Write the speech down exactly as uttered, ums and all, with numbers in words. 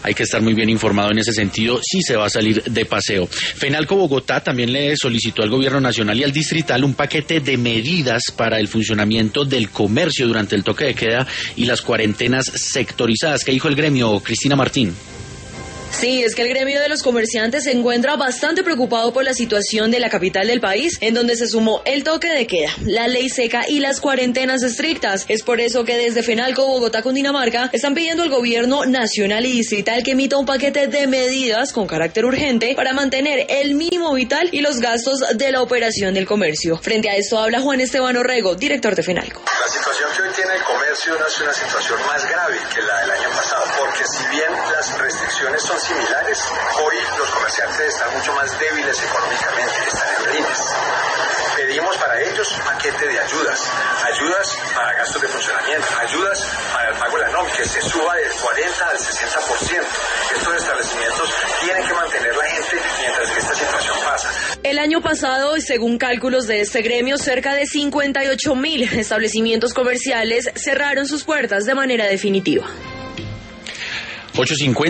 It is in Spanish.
hay que estar muy bien informado en ese sentido si se va a salir de paseo. Fenalco Bogotá también le solicitó al gobierno nacional y al distrital un paquete de medidas para el funcionamiento del comercio durante el toque de queda y las cuarentenas sectorizadas. ¿Qué dijo el gremio, Cristina Martín? Sí, es que el gremio de los comerciantes se encuentra bastante preocupado por la situación de la capital del país, en donde se sumó el toque de queda, la ley seca y las cuarentenas estrictas. Es por eso que desde Fenalco Bogotá, Cundinamarca, están pidiendo al gobierno nacional y distrital que emita un paquete de medidas con carácter urgente para mantener el mínimo vital y los gastos de la operación del comercio. Frente a esto habla Juan Esteban Orrego, director de Fenalco. La situación que hoy tiene el comercio no es una situación más grave que la del año pasado, porque si bien las restricciones son similares, hoy los comerciantes están mucho más débiles económicamente, están en líneas. Pedimos para ellos un paquete de ayudas, ayudas para gastos de funcionamiento, ayudas para el pago de la nómina, que se suba del cuarenta al sesenta por ciento. Estos establecimientos tienen que mantener la gente mientras que esta situación pasa. El año pasado, según cálculos de este gremio, cerca de cincuenta y ocho mil establecimientos comerciales cerraron sus puertas de manera definitiva. ocho cincuenta